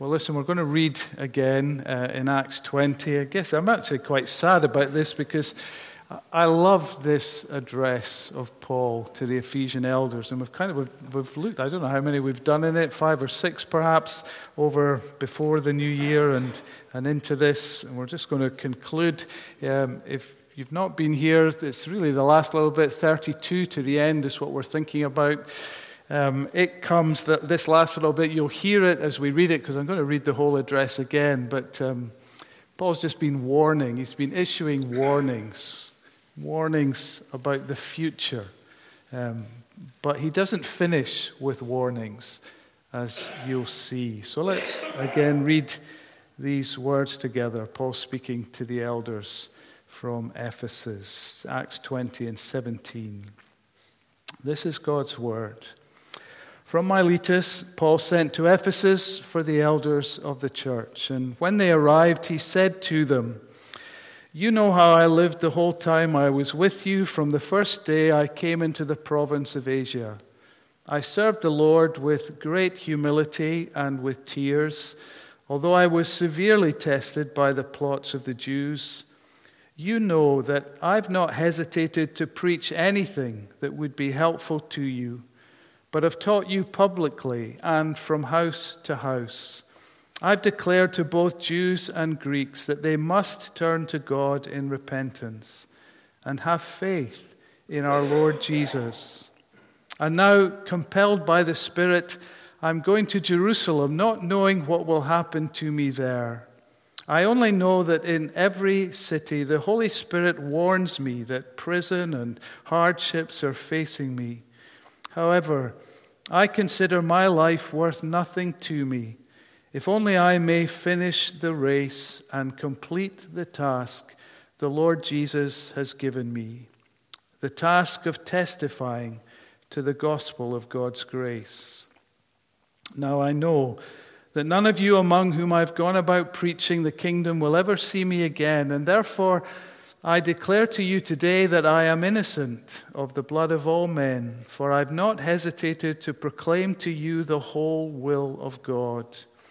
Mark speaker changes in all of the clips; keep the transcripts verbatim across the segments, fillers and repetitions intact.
Speaker 1: Well, listen, we're going to read again uh, in Acts twenty. I guess I'm actually quite sad about this because I love this address of Paul to the Ephesian elders. And we've kind of, we've, we've looked, I don't know how many we've done in it, five or six perhaps, over before the new year and, and into this. And we're just going to conclude. Um, if you've not been here, it's really the last little bit, thirty-two to the end is what we're thinking about. Um, it comes, that this last little bit, you'll hear it as we read it, because I'm going to read the whole address again, but um, Paul's just been warning, he's been issuing warnings, warnings about the future, um, but he doesn't finish with warnings, as you'll see. So let's again read these words together, Paul speaking to the elders from Ephesus, Acts twenty and seventeen. This is God's word. From Miletus, Paul sent to Ephesus for the elders of the church. And when they arrived, he said to them, "You know how I lived the whole time I was with you from the first day I came into the province of Asia. I served the Lord with great humility and with tears, although I was severely tested by the plots of the Jews. You know that I've not hesitated to preach anything that would be helpful to you, but have taught you publicly and from house to house. I've declared to both Jews and Greeks that they must turn to God in repentance and have faith in our Lord Jesus. And now, compelled by the Spirit, I'm going to Jerusalem, not knowing what will happen to me there. I only know that in every city the Holy Spirit warns me that prison and hardships are facing me. However, I consider my life worth nothing to me, if only I may finish the race and complete the task the Lord Jesus has given me, the task of testifying to the gospel of God's grace. Now I know that none of you among whom I've gone about preaching the kingdom will ever see me again, and therefore I declare to you today that I am innocent of the blood of all men, for I've not hesitated to proclaim to you the whole will of God.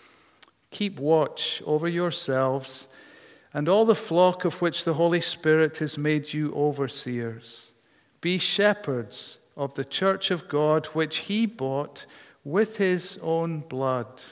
Speaker 1: Keep watch over yourselves and all the flock of which the Holy Spirit has made you overseers. Be shepherds of the church of God, which he bought with his own blood.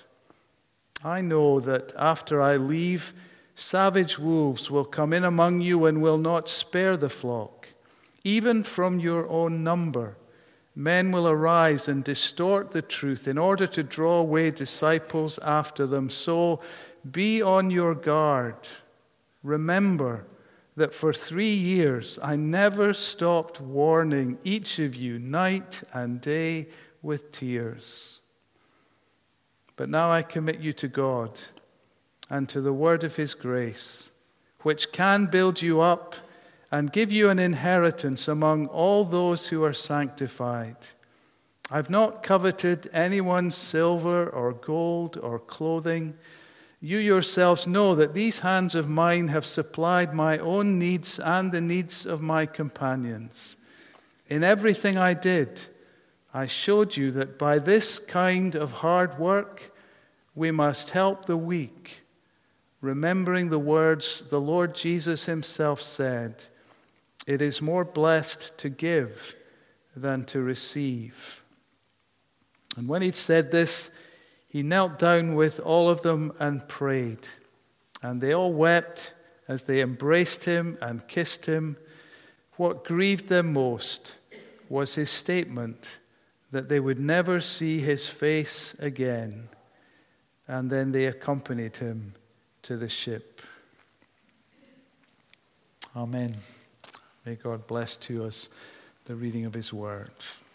Speaker 1: I know that after I leave, savage wolves will come in among you and will not spare the flock. Even from your own number, men will arise and distort the truth in order to draw away disciples after them. So be on your guard. Remember that for three years I never stopped warning each of you night and day with tears. But now I commit you to God and to the word of his grace, which can build you up and give you an inheritance among all those who are sanctified. I've not coveted anyone's silver or gold or clothing. You yourselves know that these hands of mine have supplied my own needs and the needs of my companions. In everything I did, I showed you that by this kind of hard work, we must help the weak, remembering the words the Lord Jesus himself said, "It is more blessed to give than to receive." And when he'd said this, he knelt down with all of them and prayed. And they all wept as they embraced him and kissed him. What grieved them most was his statement that they would never see his face again. And then they accompanied him to the ship. Amen. May God bless to us the reading of his word.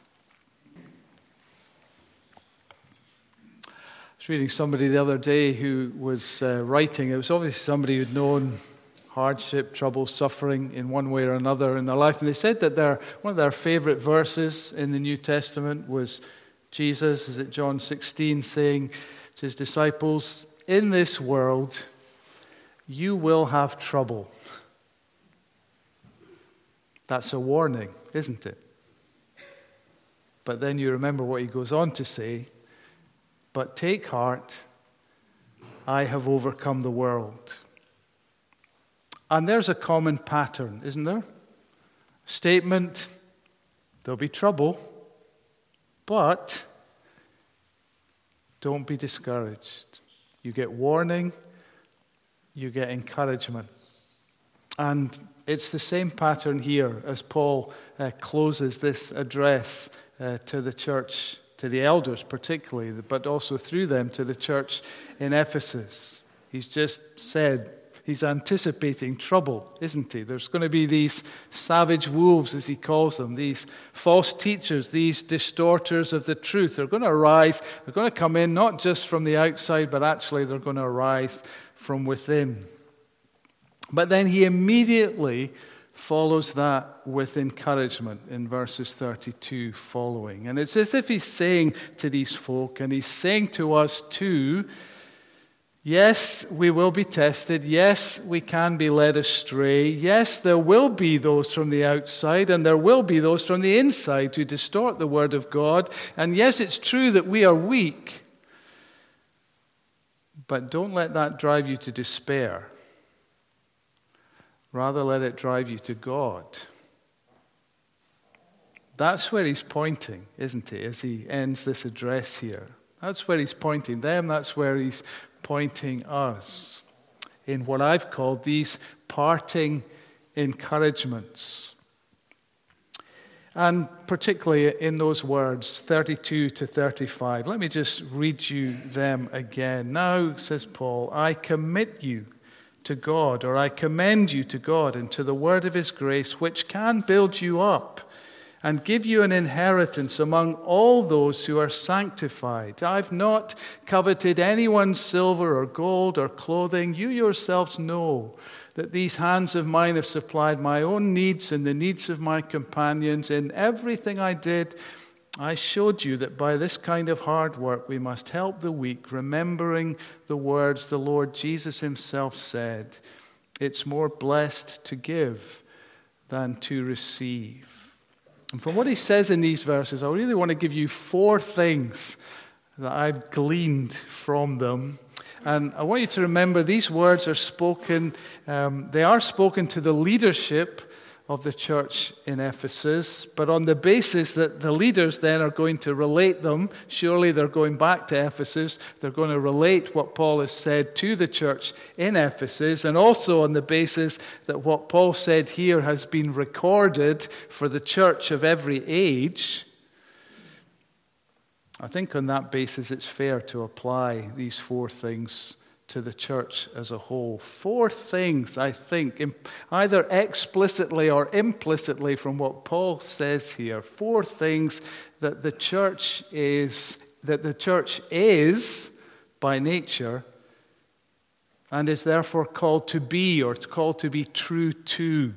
Speaker 1: I was reading somebody the other day who was uh, writing. It was obviously somebody who'd known hardship, trouble, suffering in one way or another in their life. And they said that their, one of their favorite verses in the New Testament was Jesus, is it John sixteen, saying to his disciples, "In this world, you will have trouble." That's a warning, isn't it? But then you remember what he goes on to say, "But take heart, I have overcome the world. And there's a common pattern, isn't there? Statement, there'll be trouble, but don't be discouraged. You get warning, you get encouragement. And it's the same pattern here as Paul uh, closes this address uh, to the church, to the elders particularly, but also through them to the church in Ephesus. He's just said, he's anticipating trouble, isn't he? There's going to be these savage wolves, as he calls them, these false teachers, these distorters of the truth. They're going to arise, they're going to come in not just from the outside, but actually they're going to arise from within. But then he immediately follows that with encouragement in verses thirty-two following. And it's as if he's saying to these folk, and he's saying to us too, yes, we will be tested. Yes, we can be led astray. Yes, there will be those from the outside, and there will be those from the inside who distort the word of God. And yes, it's true that we are weak, but don't let that drive you to despair. Rather, let it drive you to God. That's where he's pointing, isn't he, as he ends this address here. That's where he's pointing them. That's where he's pointing us in what I've called these parting encouragements. And particularly in those words, thirty-two to thirty-five. Let me just read you them again. Now, says Paul, I commit you to God, or I commend you to God and to the word of his grace, which can build you up and give you an inheritance among all those who are sanctified. I've not coveted anyone's silver or gold or clothing. You yourselves know that these hands of mine have supplied my own needs and the needs of my companions. In everything I did, I showed you that by this kind of hard work we must help the weak, remembering the words the Lord Jesus himself said, it's more blessed to give than to receive. And from what he says in these verses, I really want to give you four things that I've gleaned from them. And I want you to remember these words are spoken, um, they are spoken to the leadership of the church in Ephesus, but on the basis that the leaders then are going to relate them. Surely they're going back to Ephesus. They're going to relate what Paul has said to the church in Ephesus, and also on the basis that what Paul said here has been recorded for the church of every age. I think on that basis it's fair to apply these four things to the church as a whole. Four things, I think, either explicitly or implicitly from what Paul says here. Four things that the church is, that the church is by nature and is therefore called to be, or called to be true to.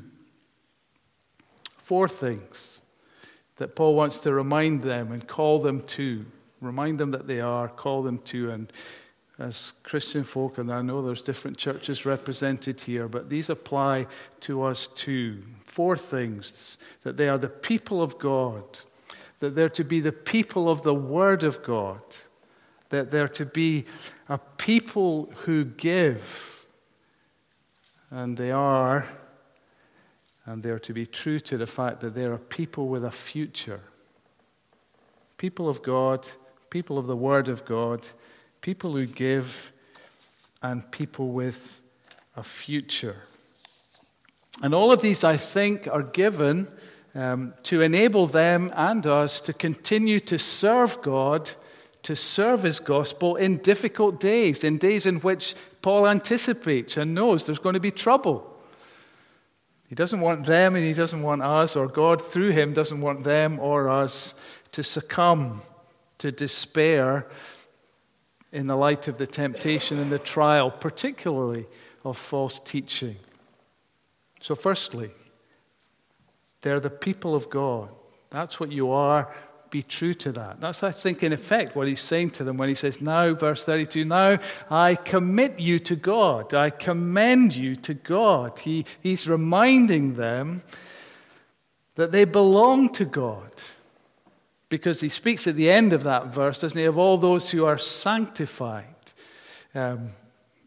Speaker 1: Four things that Paul wants to remind them and call them to. Remind them that they are, call them to, and as Christian folk, and I know there's different churches represented here, but these apply to us too. Four things: that they are the people of God, that they're to be the people of the Word of God, that they're to be a people who give, and they are, and they're to be true to the fact that they're a people with a future. People of God, people of the Word of God, people who give, and people with a future. And all of these, I think, are given um, to enable them and us to continue to serve God, to serve his gospel in difficult days, in days in which Paul anticipates and knows there's going to be trouble. He doesn't want them, and he doesn't want us, or God through him doesn't want them or us to succumb to despair in the light of the temptation and the trial, particularly of false teaching. So firstly, they're the people of God. That's what you are. Be true to that. That's, I think, in effect, what he's saying to them when he says, now, verse thirty-two, now I commit you to God. I commend you to God. He, he's reminding them that they belong to God. Because he speaks at the end of that verse, doesn't he, of all those who are sanctified. Um,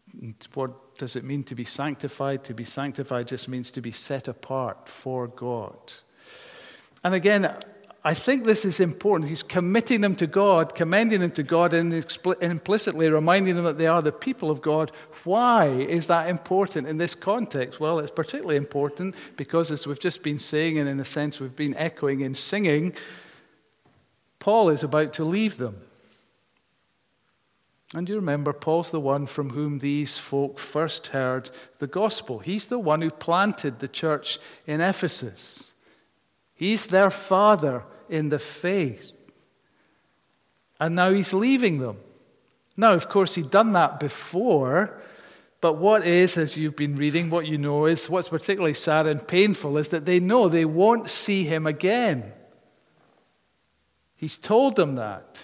Speaker 1: What does it mean to be sanctified? To be sanctified just means to be set apart for God. And again, I think this is important. He's committing them to God, commending them to God, and implicitly reminding them that they are the people of God. Why is that important in this context? Well, it's particularly important because, as we've just been saying, and in a sense we've been echoing in singing, Paul is about to leave them. And you remember, Paul's the one from whom these folk first heard the gospel. He's the one who planted the church in Ephesus. He's their father in the faith. And now he's leaving them. Now, of course, he'd done that before, but what is, as you've been reading, what you know is, what's particularly sad and painful is that they know they won't see him again. He's told them that.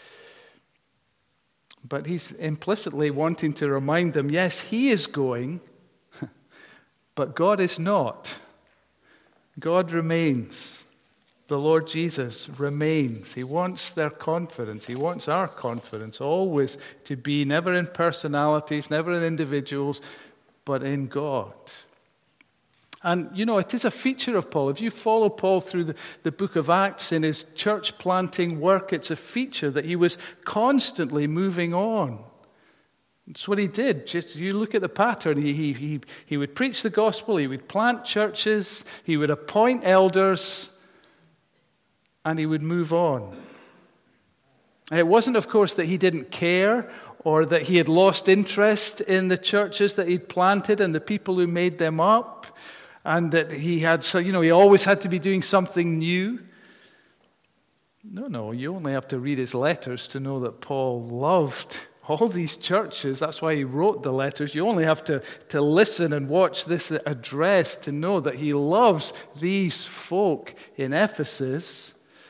Speaker 1: But he's implicitly wanting to remind them, yes, he is going, but God is not. God remains. The Lord Jesus remains. He wants their confidence. He wants our confidence always to be never in personalities, never in individuals, but in God. And, you know, it is a feature of Paul. If you follow Paul through the, the book of Acts in his church planting work, it's a feature that he was constantly moving on. It's what he did. Just you look at the pattern. He, he, he, he would preach the gospel. He would plant churches. He would appoint elders. And he would move on. And it wasn't, of course, that he didn't care or that he had lost interest in the churches that he'd planted and the people who made them up. And that he had, so you know, he always had to be doing something new. No, no, you only have to read his letters to know that Paul loved all these churches. That's why he wrote the letters. You only have to, to listen and watch this address to know that he loves these folk in Ephesus.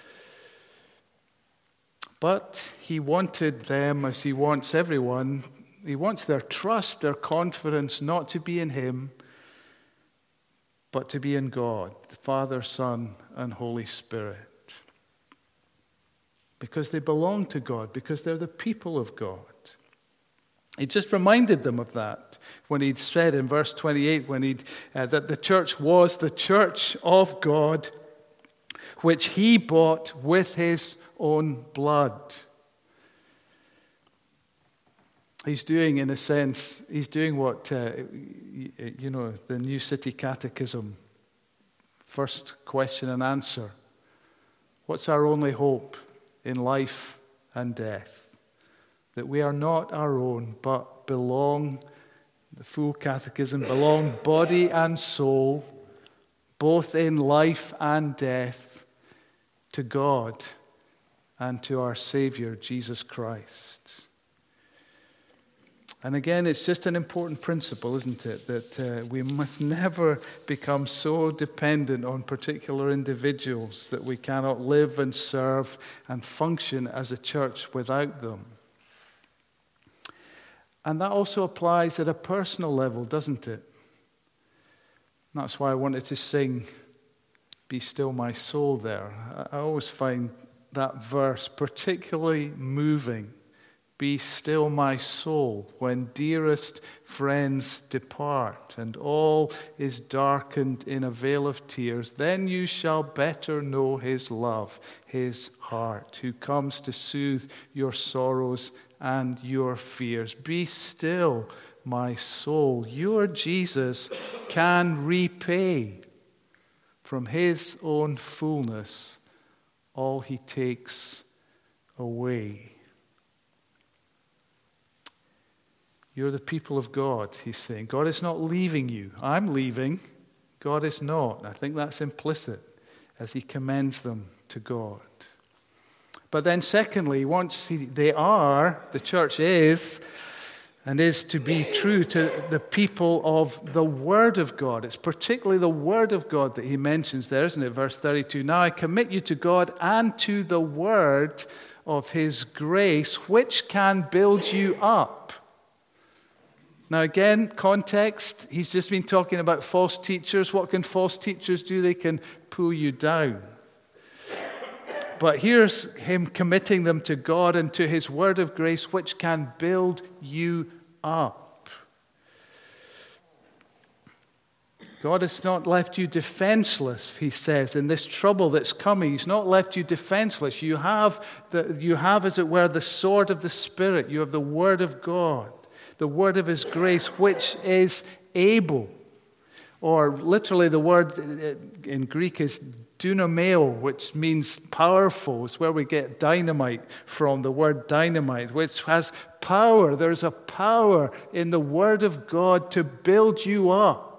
Speaker 1: But he wanted them, as he wants everyone, he wants their trust, their confidence not to be in him, but to be in God, the Father, Son, and Holy Spirit. Because they belong to God, because they're the people of God. He just reminded them of that when he'd said in verse twenty-eight when he'd, uh, that the church was the church of God, which he bought with his own blood. He's doing, in a sense, he's doing what, uh, you know, the New City Catechism, first question and answer. What's our only hope in life and death? That we are not our own, but belong, the full catechism, belong body and soul, both in life and death, to God and to our Savior, Jesus Christ. And again, it's just an important principle, isn't it? That uh, we must never become so dependent on particular individuals that we cannot live and serve and function as a church without them. And that also applies at a personal level, doesn't it? And that's why I wanted to sing, "Be Still My Soul" there. I always find that verse particularly moving. Be still my soul when dearest friends depart and all is darkened in a veil of tears. Then you shall better know his love, his heart, who comes to soothe your sorrows and your fears. Be still my soul. Your Jesus can repay from his own fullness all he takes away. You're the people of God, he's saying. God is not leaving you. I'm leaving. God is not. I think that's implicit as he commends them to God. But then secondly, once he, they are, the church is, and is to be true to the people of the Word of God. It's particularly the Word of God that he mentions there, isn't it? Verse thirty-two, now I commit you to God and to the Word of his grace, which can build you up. Now again, context, he's just been talking about false teachers. What can false teachers do? They can pull you down. But here's him committing them to God and to his word of grace, which can build you up. God has not left you defenseless, he says, in this trouble that's coming. He's not left you defenseless. You have, the, you have, as it were, the sword of the Spirit. You have the word of God, the word of his grace, which is able. Or literally the word in Greek is dunameo, which means powerful. It's where we get dynamite from, the word dynamite, which has power. There's a power in the word of God to build you up,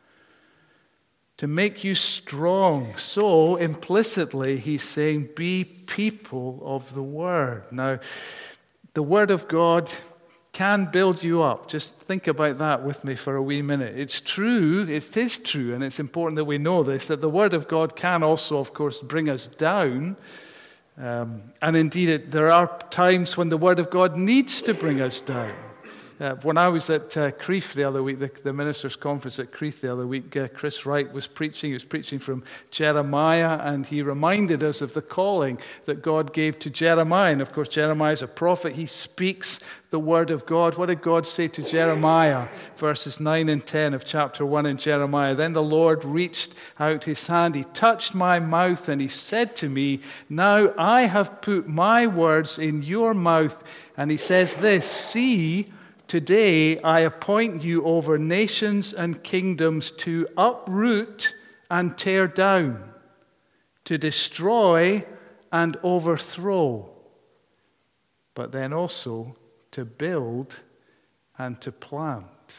Speaker 1: to make you strong. So implicitly he's saying, be people of the word. Now, the word of God can build you up. Just think about that with me for a wee minute. It's true, it is true, and it's important that we know this, that the Word of God can also, of course, bring us down. Um, and indeed, it, there are times when the Word of God needs to bring us down. Uh, when I was at uh, Crieff the other week, the, the ministers' conference at Crieff the other week, uh, Chris Wright was preaching. He was preaching from Jeremiah, and he reminded us of the calling that God gave to Jeremiah. And of course, Jeremiah is a prophet. He speaks the word of God. What did God say to Jeremiah? Verses nine and ten of chapter one in Jeremiah. Then the Lord reached out his hand. He touched my mouth, and he said to me, now I have put my words in your mouth. And he says this, see, today I appoint you over nations and kingdoms to uproot and tear down, to destroy and overthrow, but then also to build and to plant.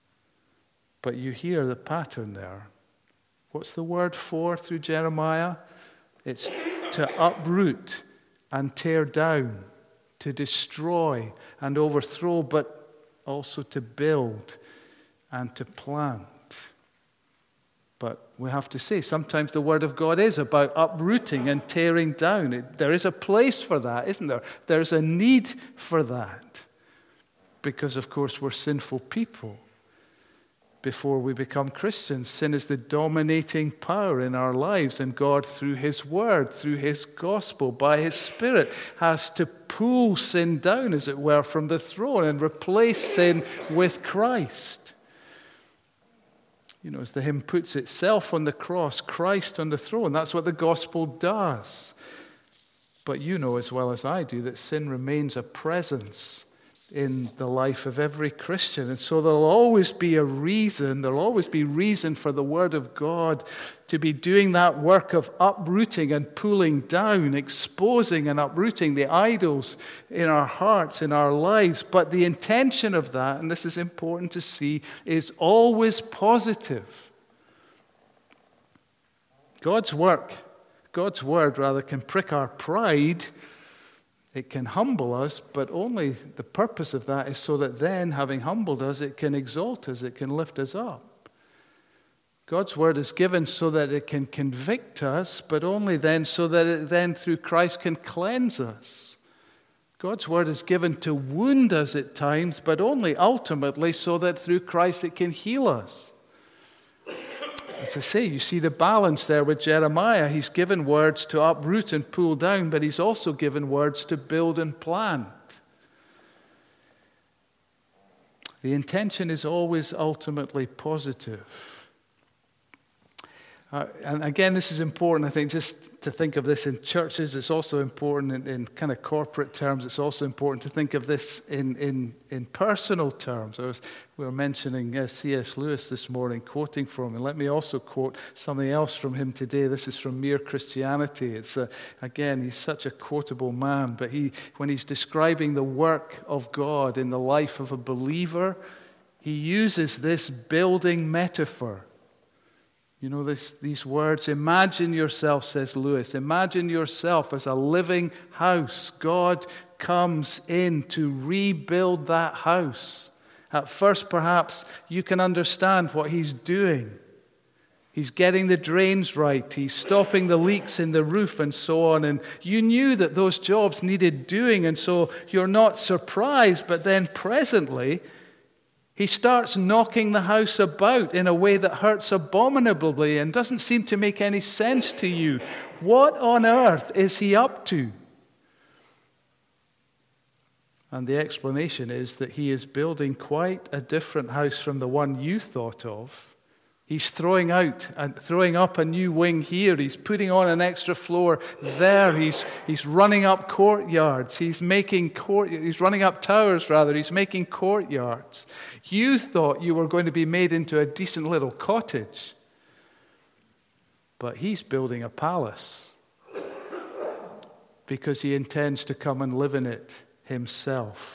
Speaker 1: But you hear the pattern there. What's the word for through Jeremiah? It's to uproot and tear down, to destroy and overthrow, but also to build and to plant. But we have to say, sometimes the Word of God is about uprooting and tearing down. It, there is a place for that, isn't there? There's a need for that. Because, of course, we're sinful people. Before we become Christians, sin is the dominating power in our lives, and God, through his word, through his gospel, by his Spirit, has to pull sin down, as it were, from the throne and replace sin with Christ. You know, as the hymn puts it, self on the cross, Christ on the throne. That's what the gospel does. But you know as well as I do that sin remains a presence in the life of every Christian. And so there'll always be a reason, there'll always be reason for the Word of God to be doing that work of uprooting and pulling down, exposing and uprooting the idols in our hearts, in our lives. But the intention of that, and this is important to see, is always positive. God's work, God's Word rather, can prick our pride. It can humble us, but only the purpose of that is so that then, having humbled us, it can exalt us, it can lift us up. God's word is given so that it can convict us, but only then so that it then through Christ can cleanse us. God's word is given to wound us at times, but only ultimately so that through Christ it can heal us. As I say, you see the balance there with Jeremiah. He's given words to uproot and pull down, but he's also given words to build and plant. The intention is always ultimately positive. Uh, and again, this is important, I think, just to think of this in churches. It's also important in, in kind of corporate terms. It's also important to think of this in, in, in personal terms. I was, we were mentioning uh, C S Lewis this morning, quoting from him. And let me also quote something else from him today. This is from Mere Christianity. It's uh, again, he's such a quotable man. But he, when he's describing the work of God in the life of a believer, he uses this building metaphor. You know, this, these words, imagine yourself, says Lewis, imagine yourself as a living house. God comes in to rebuild that house. At first, perhaps, you can understand what he's doing. He's getting the drains right. He's stopping the leaks in the roof and so on. And you knew that those jobs needed doing, and so you're not surprised. But then presently, he starts knocking the house about in a way that hurts abominably and doesn't seem to make any sense to you. What on earth is he up to? And the explanation is that he is building quite a different house from the one you thought of He's throwing out and throwing up a new wing here. He's putting on an extra floor there. He's, he's running up courtyards. He's making court, he's running up towers, rather. He's making courtyards. You thought you were going to be made into a decent little cottage. But he's building a palace because he intends to come and live in it himself.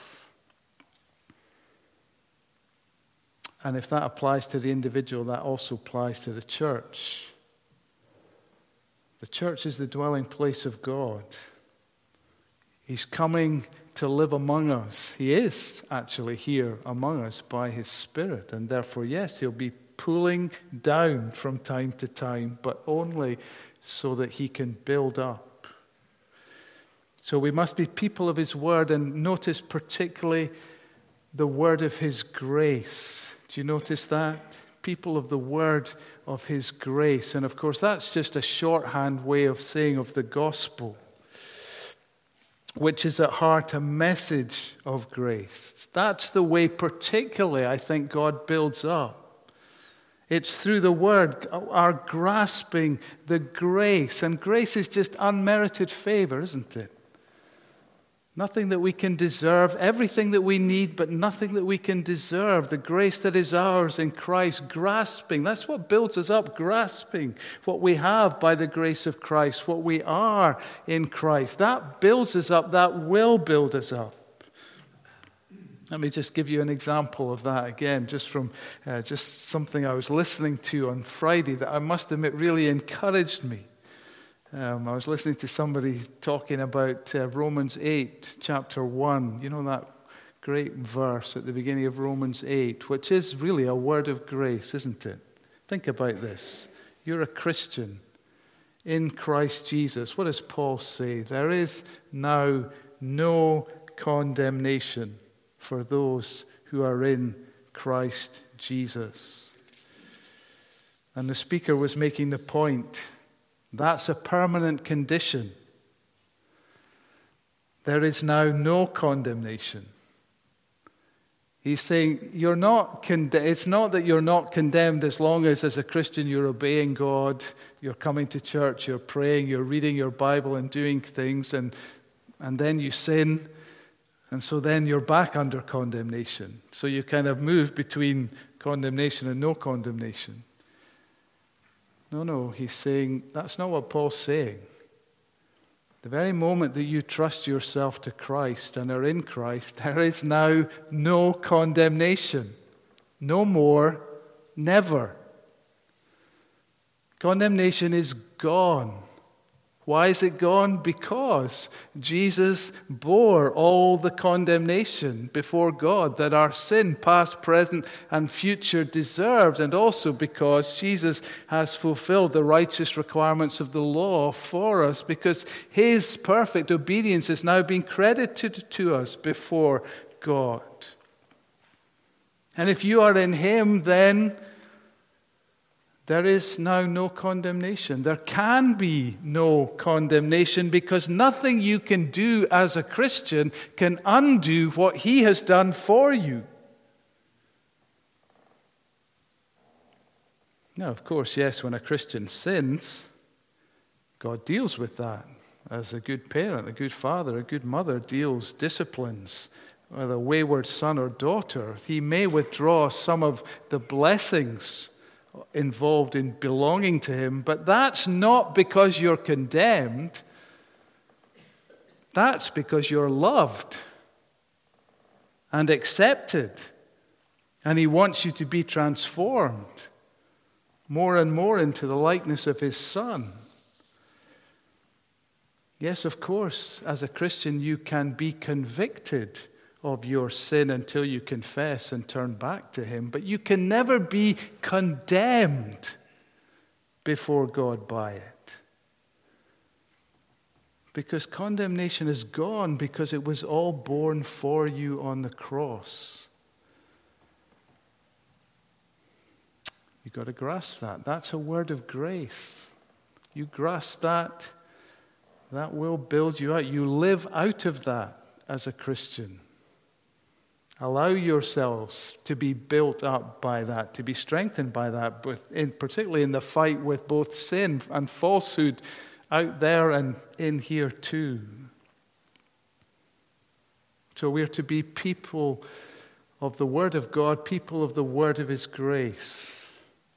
Speaker 1: And if that applies to the individual, that also applies to the church. The church is the dwelling place of God. He's coming to live among us. He is actually here among us by his Spirit. And therefore, yes, he'll be pulling down from time to time, but only so that he can build up. So we must be people of his word, and notice particularly the word of his grace. Do you notice that? People of the word of his grace. And of course, that's just a shorthand way of saying of the gospel, which is at heart a message of grace. That's the way particularly I think God builds up. It's through the word, our grasping the grace. And grace is just unmerited favor, isn't it? Nothing that we can deserve, everything that we need, but nothing that we can deserve. The grace that is ours in Christ, grasping. That's what builds us up, grasping what we have by the grace of Christ, what we are in Christ. That builds us up, that will build us up. Let me just give you an example of that again, just from uh, just something I was listening to on Friday that I must admit really encouraged me. Um, I was listening to somebody talking about uh, Romans eight, chapter one. You know that great verse at the beginning of Romans eight, which is really a word of grace, isn't it? Think about this. You're a Christian in Christ Jesus. What does Paul say? There is now no condemnation for those who are in Christ Jesus. And the speaker was making the point, that's a permanent condition. There is now no condemnation. He's saying you're not conde- it's not that you're not condemned as long as as a Christian you're obeying God, you're coming to church, you're praying, you're reading your Bible and doing things, and, and then you sin, and so then you're back under condemnation. So you kind of move between condemnation and no condemnation. No, no, he's saying that's not what Paul's saying. The very moment that you trust yourself to Christ and are in Christ, there is now no condemnation. No more, never. Condemnation is gone. Why is it gone? Because Jesus bore all the condemnation before God that our sin, past, present, and future, deserves, and also because Jesus has fulfilled the righteous requirements of the law for us, because his perfect obedience is now being credited to us before God. And if you are in him, then there is now no condemnation. There can be no condemnation because nothing you can do as a Christian can undo what he has done for you. Now, of course, yes, when a Christian sins, God deals with that. As a good parent, a good father, a good mother deals, disciplines with a wayward son or daughter. He may withdraw some of the blessings involved in belonging to him, but that's not because you're condemned. That's because you're loved and accepted, and he wants you to be transformed more and more into the likeness of his Son. Yes, of course, as a Christian you can be convicted of your sin until you confess and turn back to him. But you can never be condemned before God by it. Because condemnation is gone because it was all borne for you on the cross. You've got to grasp that. That's a word of grace. You grasp that, that will build you out. You live out of that as a Christian. Allow yourselves to be built up by that, to be strengthened by that, but in, particularly in the fight with both sin and falsehood out there and in here too. So we're to be people of the Word of God, people of the Word of His grace.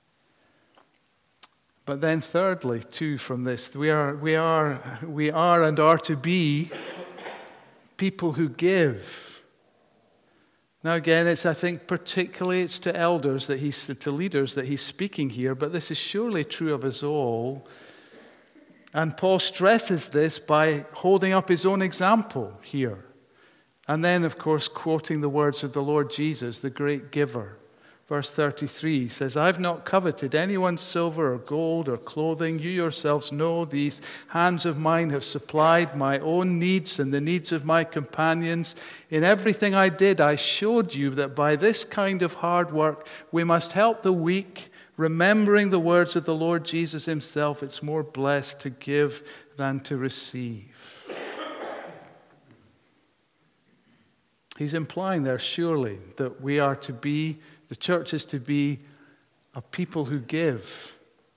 Speaker 1: But then thirdly, too, from this, we are, we are, we are and are to be people who give. Now again, it's I think particularly it's to elders that he's to leaders that he's speaking here, but this is surely true of us all. And Paul stresses this by holding up his own example here. And then, of course, quoting the words of the Lord Jesus, the great giver. Verse thirty-three says, I've not coveted anyone's silver or gold or clothing. You yourselves know these hands of mine have supplied my own needs and the needs of my companions. In everything I did, I showed you that by this kind of hard work, we must help the weak, remembering the words of the Lord Jesus himself, it's more blessed to give than to receive. He's implying there, surely, that we are to be The church is to be a people who give.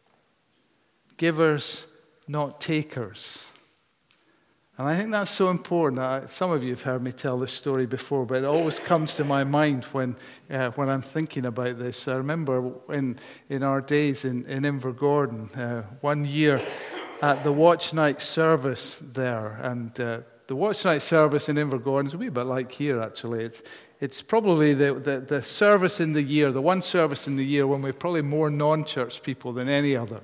Speaker 1: Givers, not takers. And I think that's so important. I, some of you have heard me tell this story before, but it always comes to my mind when uh, when I'm thinking about this. I remember in, in our days in, in Invergordon, uh, one year at the watch night service there, and uh, the watch night service in Invergordon is a wee bit like here, actually. It's It's probably the, the, the service in the year, the one service in the year when we're probably more non-church people than any other.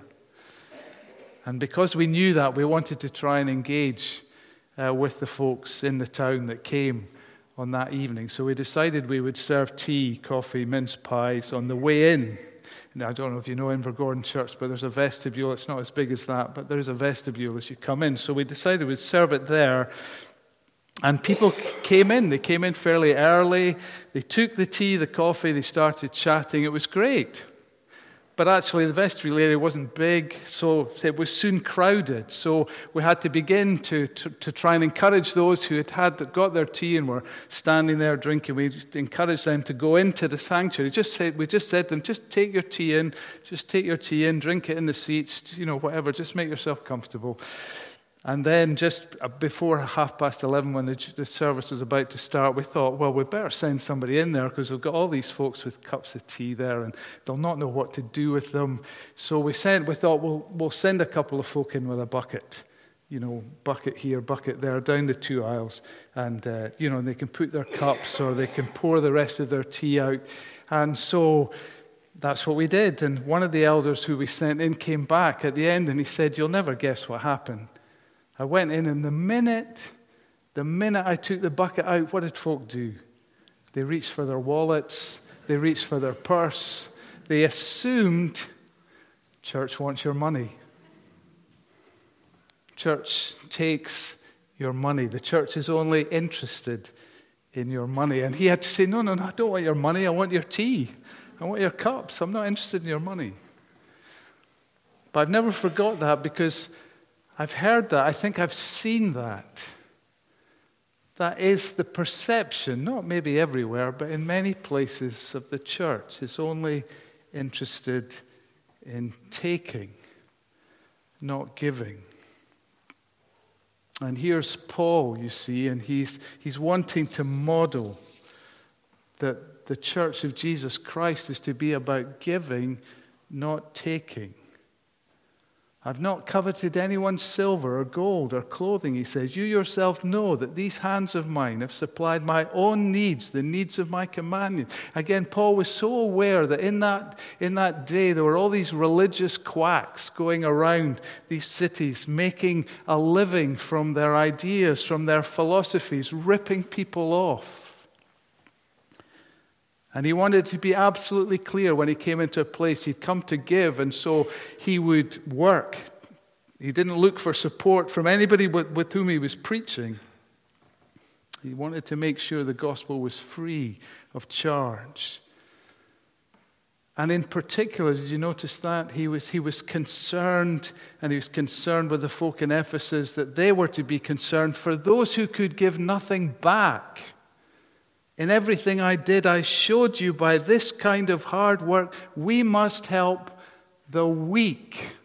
Speaker 1: And because we knew that, we wanted to try and engage uh, with the folks in the town that came on that evening. So we decided we would serve tea, coffee, mince pies on the way in. Now, I don't know if you know Invergordon Church, but there's a vestibule. It's not as big as that, but there's a vestibule as you come in. So we decided we'd serve it there. And people came in. They came in fairly early. They took the tea, the coffee. They started chatting. It was great. But actually, the vestibule area wasn't big, so it was soon crowded. So we had to begin to, to, to try and encourage those who had, had got their tea and were standing there drinking. We encouraged them to go into the sanctuary. Just said, we just said to them, just take your tea in. Just take your tea in. Drink it in the seats. You know, whatever. Just make yourself comfortable. And then just before half past eleven, when the, the service was about to start, we thought, well, we better send somebody in there because we've got all these folks with cups of tea there and they'll not know what to do with them. So we sent. We thought, well, we'll send a couple of folk in with a bucket, you know, bucket here, bucket there, down the two aisles. And, uh, you know, they can put their cups or they can pour the rest of their tea out. And so that's what we did. And one of the elders who we sent in came back at the end and he said, you'll never guess what happened. I went in, and the minute, the minute I took the bucket out, what did folk do? They reached for their wallets. They reached for their purse. They assumed church wants your money. Church takes your money. The church is only interested in your money. And he had to say, no, no, no, I don't want your money. I want your tea. I want your cups. I'm not interested in your money. But I've never forgot that because I've heard that. I think I've seen that. That is the perception, not maybe everywhere, but in many places of the church is only interested in taking, not giving. And here's Paul, you see, and he's he's wanting to model that the church of Jesus Christ is to be about giving, not taking. I've not coveted anyone's silver or gold or clothing, he says. You yourself know that these hands of mine have supplied my own needs, the needs of my companions. Again, Paul was so aware that in that, in that day there were all these religious quacks going around these cities, making a living from their ideas, from their philosophies, ripping people off. And he wanted to be absolutely clear when he came into a place. He'd come to give, and so he would work. He didn't look for support from anybody with, with whom he was preaching. He wanted to make sure the gospel was free of charge. And in particular, did you notice that? He was, he was concerned, and he was concerned with the folk in Ephesus, that they were to be concerned for those who could give nothing back. In everything I did, I showed you by this kind of hard work, we must help the weak,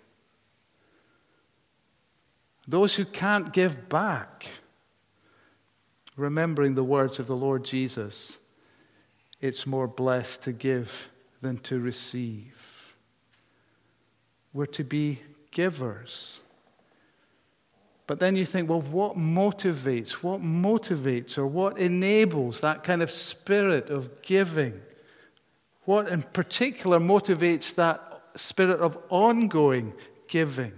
Speaker 1: those who can't give back. Remembering the words of the Lord Jesus, it's more blessed to give than to receive. We're to be givers. But then you think, well, what motivates, what motivates or what enables that kind of spirit of giving? What in particular motivates that spirit of ongoing giving?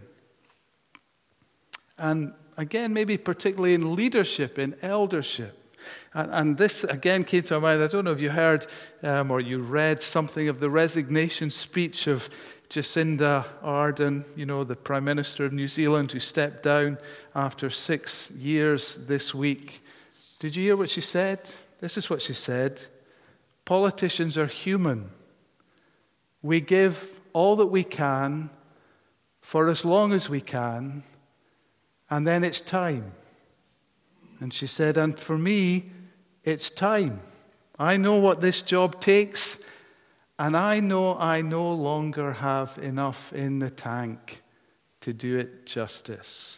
Speaker 1: And again, maybe particularly in leadership, in eldership. And, and this, again, came to my mind. I don't know if you heard um, or you read something of the resignation speech of Jacinda Ardern, you know, the Prime Minister of New Zealand, who stepped down after six years this week. Did you hear what she said? This is what she said. Politicians are human. We give all that we can for as long as we can, and then it's time. And she said, and for me, it's time. I know what this job takes, and I know I no longer have enough in the tank to do it justice.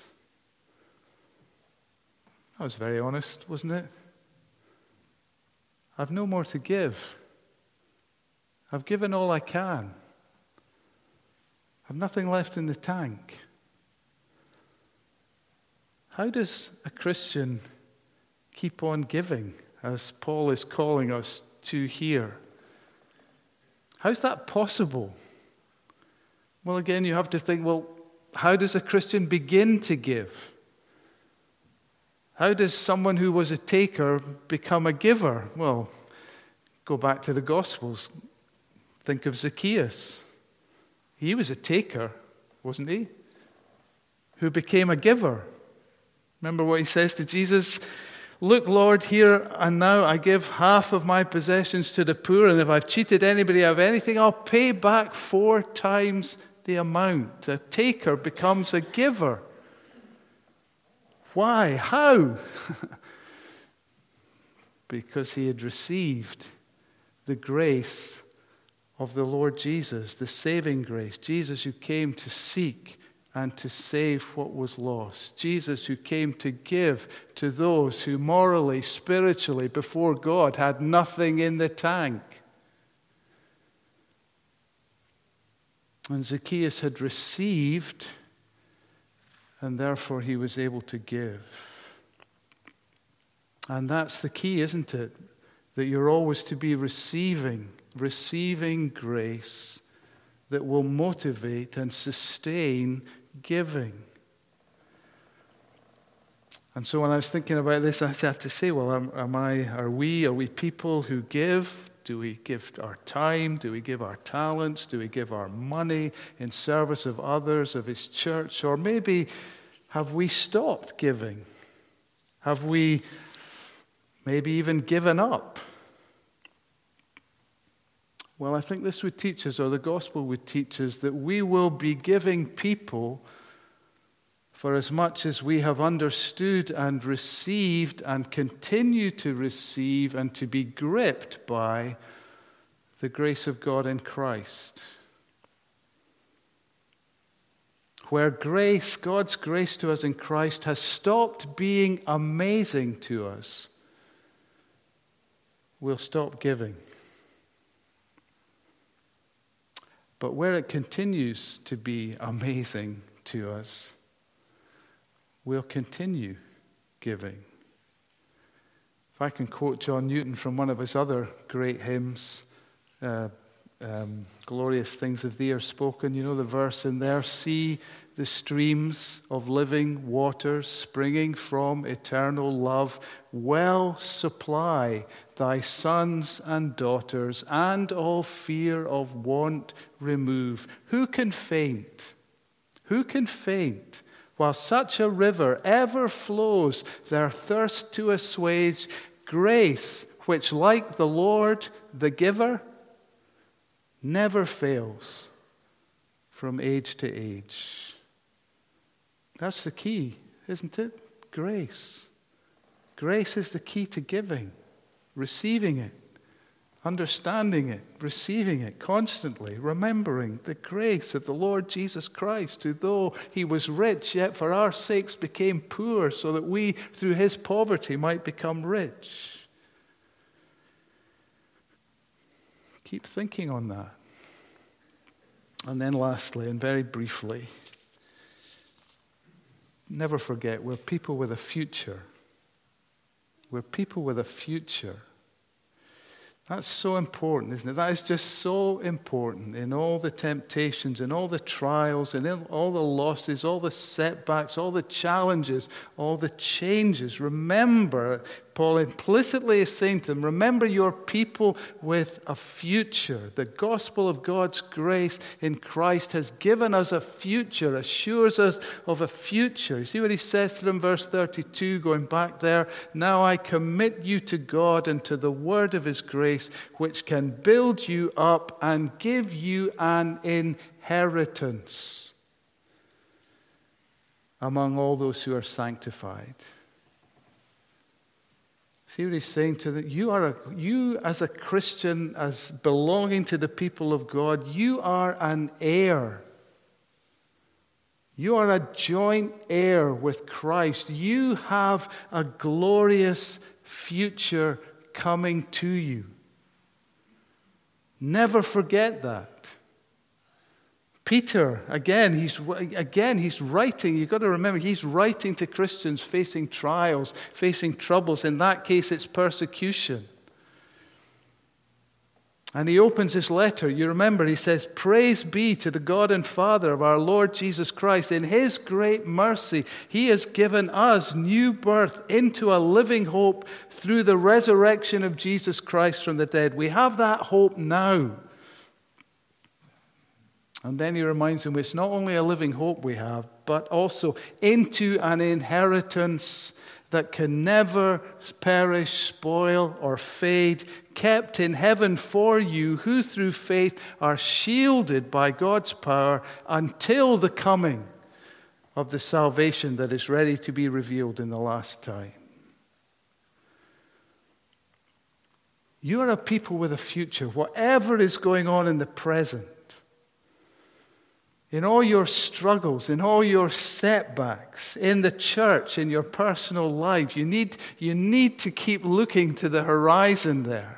Speaker 1: That was very honest, wasn't it? I've no more to give. I've given all I can. I've nothing left in the tank. How does a Christian keep on giving, as Paul is calling us to here? How's that possible? Well, again, you have to think, well, how does a Christian begin to give? How does someone who was a taker become a giver? Well, go back to the Gospels. Think of Zacchaeus. He was a taker, wasn't he? Who became a giver. Remember what he says to Jesus? Look, Lord, here and now I give half of my possessions to the poor, and if I've cheated anybody out of anything, I'll pay back four times the amount. A taker becomes a giver. Why? How? Because he had received the grace of the Lord Jesus, the saving grace. Jesus who came to seek and to save what was lost. Jesus who came to give to those who morally, spiritually, before God had nothing in the tank. And Zacchaeus had received, and therefore he was able to give. And that's the key, isn't it? That you're always to be receiving, receiving grace that will motivate and sustain giving. And so when I was thinking about this, I have to say, well, am, am I, are we, are we people who give? Do we give our time? Do we give our talents? Do we give our money in service of others, of His church? Or maybe have we stopped giving? Have we maybe even given up? Well, I think this would teach us, or the gospel would teach us, that we will be giving people for as much as we have understood and received and continue to receive and to be gripped by the grace of God in Christ. Where grace, God's grace to us in Christ, has stopped being amazing to us, we'll stop giving. But where it continues to be amazing to us, we'll continue giving. If I can quote John Newton from one of his other great hymns, uh, um, Glorious Things of Thee Are Spoken, you know the verse in there, see the streams of living waters springing from eternal love well supply thy sons and daughters, and all fear of want remove. Who can faint? Who can faint while such a river ever flows their thirst to assuage? Grace, which like the Lord, the giver, never fails from age to age. That's the key, isn't it? Grace. Grace is the key to giving. receiving it, understanding it, receiving it constantly, remembering the grace of the Lord Jesus Christ, who though he was rich, yet for our sakes became poor, so that we through his poverty might become rich. Keep thinking on that. And then lastly, and very briefly, never forget, we're people with a future. We're people with a future. That's so important, isn't it? That is just so important in all the temptations, in all the trials, and in all the losses, all the setbacks, all the challenges, all the changes. Remember, Paul implicitly is saying to them, remember you're people with a future. The gospel of God's grace in Christ has given us a future, assures us of a future. You see what he says to them, verse thirty-two, going back there, now I commit you to God and to the word of his grace, which can build you up and give you an inheritance among all those who are sanctified. See what he's saying to them? You are a, you as a Christian, as belonging to the people of God, you are an heir. You are a joint heir with Christ. You have a glorious future coming to you. Never forget that. Peter, again, he's again he's writing. You've got to remember, he's writing to Christians facing trials, facing troubles. In that case, it's persecution. And he opens his letter. You remember, he says, praise be to the God and Father of our Lord Jesus Christ. In his great mercy, he has given us new birth into a living hope through the resurrection of Jesus Christ from the dead. We have that hope now. And then he reminds them it's not only a living hope we have, but also into an inheritance that can never perish, spoil, or fade, kept in heaven for you, who through faith are shielded by God's power until the coming of the salvation that is ready to be revealed in the last time. You are a people with a future. Whatever is going on in the present, in all your struggles, in all your setbacks, in the church, in your personal life, you need, you need to keep looking to the horizon there.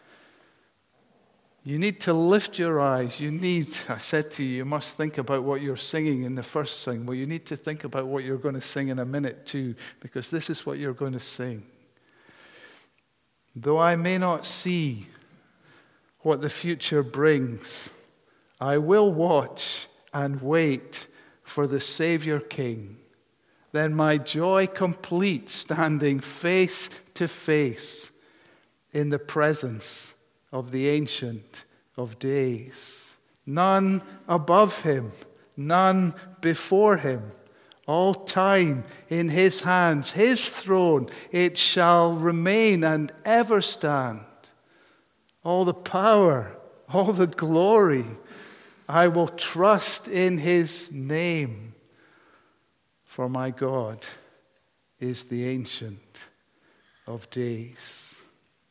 Speaker 1: You need to lift your eyes. You need, I said to you, you must think about what you're singing in the first sing. Well, you need to think about what you're going to sing in a minute too, because this is what you're going to sing. Though I may not see what the future brings, I will watch and wait for the Savior King. Then my joy complete, standing face to face in the presence of the Ancient of Days. None above him, none before him. All time in his hands, his throne, it shall remain and ever stand. All the power, all the glory, I will trust in his name, for my God is the Ancient of Days.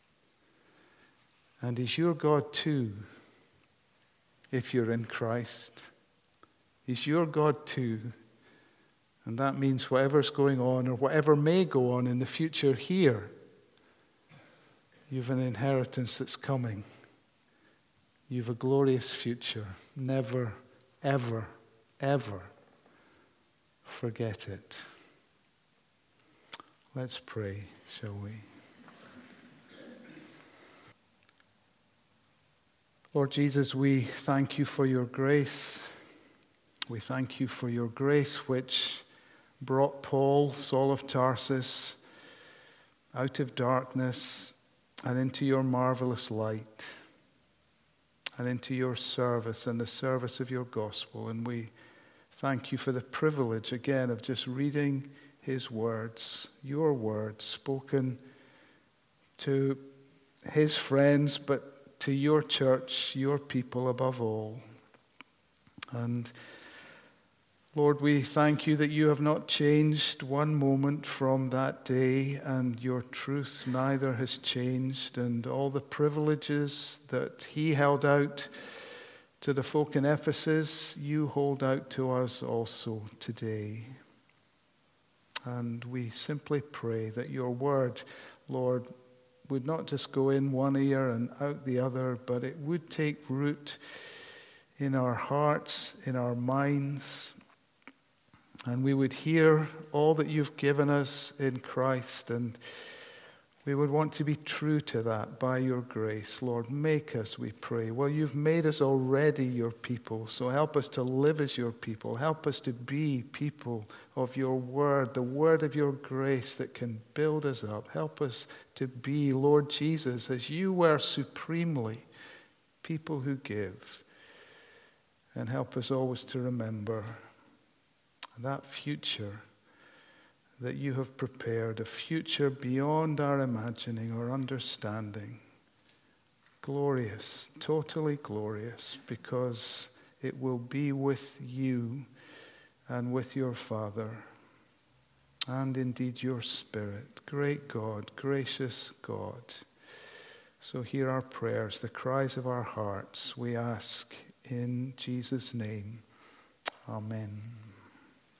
Speaker 1: And he's your God too, if you're in Christ. He's your God too. And that means whatever's going on or whatever may go on in the future here, you have an inheritance that's coming. You have a glorious future. Never, ever, ever forget it. Let's pray, shall we? Lord Jesus, we thank you for your grace. We thank you for your grace which brought Paul, Saul of Tarsus, out of darkness and into your marvelous light, and into your service and the service of your gospel. And we thank you for the privilege, again, of just reading his words, your words, spoken to his friends, but to your church, your people above all. And Lord, we thank you that you have not changed one moment from that day, and your truth neither has changed, and all the privileges that he held out to the folk in Ephesus, you hold out to us also today. And we simply pray that your word, Lord, would not just go in one ear and out the other, but it would take root in our hearts, in our minds, and we would hear all that you've given us in Christ, and we would want to be true to that by your grace. Lord, make us, we pray. Well, you've made us already your people, so help us to live as your people. Help us to be people of your word, the word of your grace that can build us up. Help us to be, Lord Jesus, as you were supremely, people who give. And help us always to remember that future that you have prepared, a future beyond our imagining or understanding. Glorious, totally glorious, because it will be with you and with your Father, and indeed your Spirit. Great God, gracious God. So hear our prayers, the cries of our hearts, we ask in Jesus' name. Amen.